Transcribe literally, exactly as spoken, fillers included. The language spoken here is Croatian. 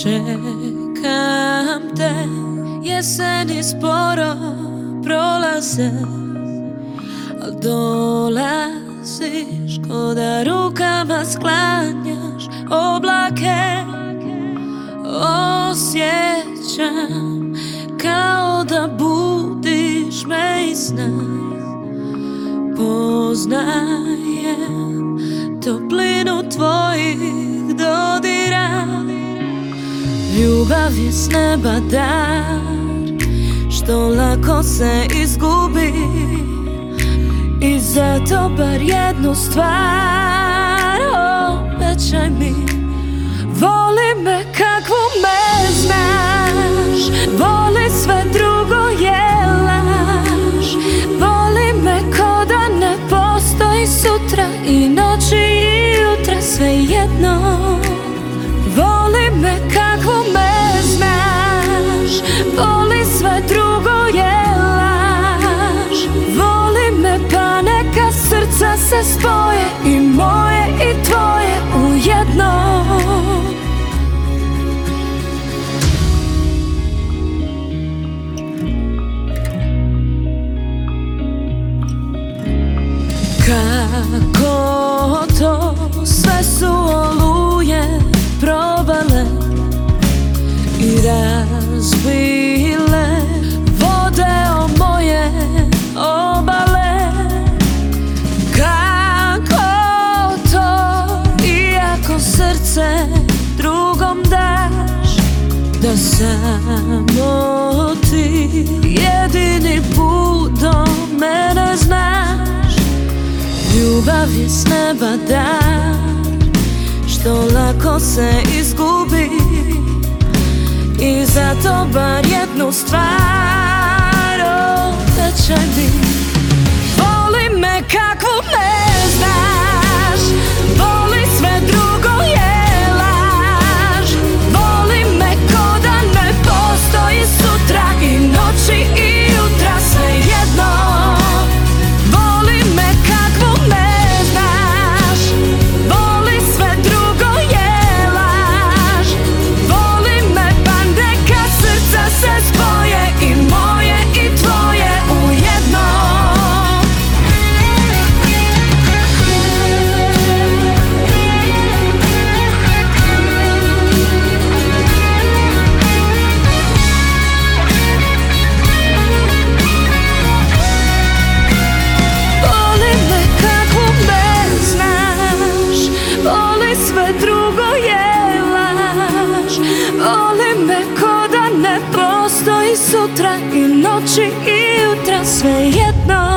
Čekam te, jeseni sporo prolaze, al dolaziš ko da rukama sklanjaš oblake. Osjećam kao da budiš me iz sna. Poznajem toplinu tvojih dodira. Ljubav je s neba dar, što lako se izgubi. I zato bar jednu stvar obećaj mi. Voli me kakvu me znaš, voli sve drugo je laž. Voli me ko da ne postoji sutra i noći i jutra, svejedno. Voli me kakvu me znaš, voli sve drugo je laž. Voli me pa neka srca se spoje, i moje i tvoje ujedno. Kako to sve su oluje probale i razbile vode o moje obale. Kako to, iako srce drugom daš, da samo ti jedini put do mene znaš. Ljubav je s neba dar, što lako se izgubi. I zato bar jednu stvar obećaj mi. Voli me kakvu me znaš, voli sve drugo je laž. Voli me ko da ne postoji sutra i noći i jutra, svejedno. Voli me kakvu me znaš, voli sve drugo je laž. Voli me pa neka srca se spoje, i moje i tvoje ujedno. Voli me kakvu me znaš, voli sve drugo je laž. Voli me ko da ne postoji sutra i noći i jutra, svejedno.